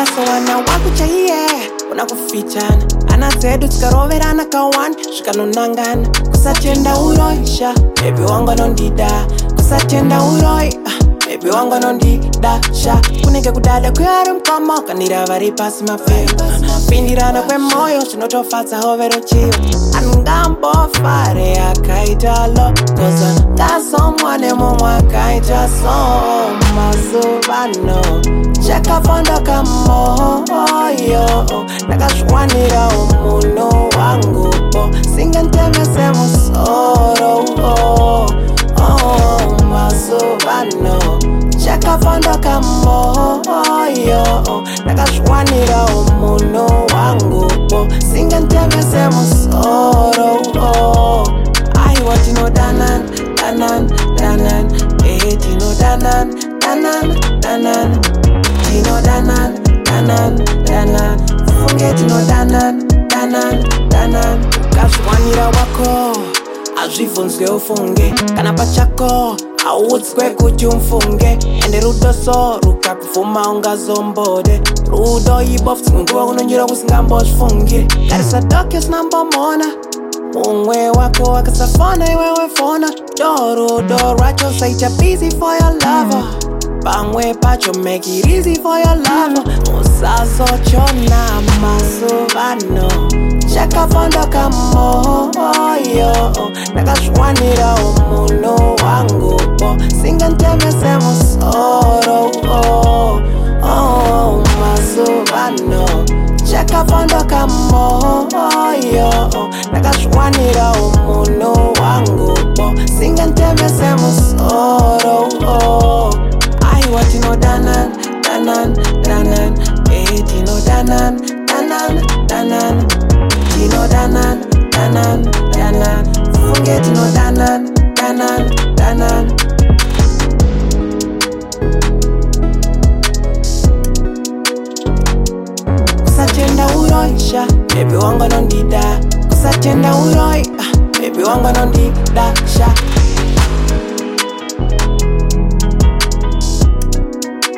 ndakasowana wakuchaiye unakufichana ana zedu tikaroverana kawani zvikanonangana kusatenda uroisha bebi wangu anondida kusatenda uroi baby wangu anondida sha kunenge kudada kuyari mukoma ukanira vari pasi mafemo pindirana kwemoyo zvinotofadza hovero chiyo angambofare akaita lo koza ngasomwa nemumwe akaita so mazuvano chakafondoka moyo ndakazviwanira umunhu wangupo singentemese musoro mazuvano chakafondoka moyo ndakazviwanira umunhu wangupo singentemese musoro aiwa tinodanana danana tinodanana danana tinodanana funge tinodanana danana ukazviwanira wako azvibvunzwe ufunge kana pachako audzwe kuti umfunge ende rudo so rukakuvhuma ungazombode rudo ibofu nguva unonyura kusingambozvifungire karisa doke sinambomona mumwe wako akasafona iwewe fona do rudo rwacho saita busy for your lover pamwe pacho make it easy for your lover usazochona mazuvano chakafondoka moyo ndakazviwanira umunhu wangupo singentemese musoro mazuvano chakafondoka moyo ndakazviwanira umunhu wangupo singentemese musoro aiwa tinodanana tinodanana tinodanana funge tinodanana kusatenda uroisha bebi wangu anondida kusatenda uroi bebi wangu anondida sha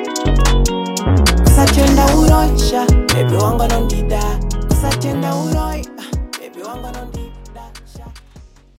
kusatenda uroisha bebi wangu anondida kusatenda uroi